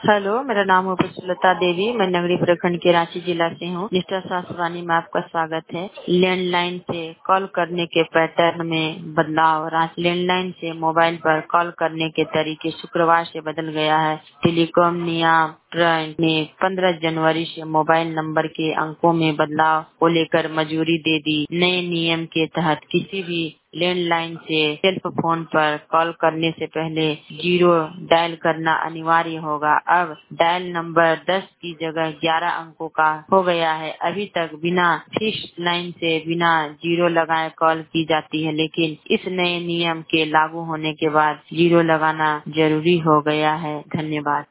Hello, मेरा नाम है पुष्पलता देवी। मैं नगरी प्रखंड के रांची जिला से हूँ। निष्ठा सासवानी में आपका स्वागत है। लैंडलाइन से कॉल करने के पैटर्न में बदलाव। लैंडलाइन से मोबाइल पर कॉल करने के तरीके शुक्रवार से बदल गया है। टेलीकॉम नियामक ने 15 जनवरी से मोबाइल नंबर के अंकों में बदलाव को लेकर मंजूरी दे दी। नए नियम के तहत किसी भी लैंडलाइन से सेल्फ फोन पर कॉल करने से पहले 0 डायल करना अनिवार्य होगा। अब डायल नंबर 10 की जगह 11 अंकों का हो गया है। अभी तक बिना फिक्स लाइन से बिना 0 लगाए कॉल की जाती है, लेकिन इस नए नियम के लागू होने के बाद 0 लगाना जरूरी हो गया है। धन्यवाद।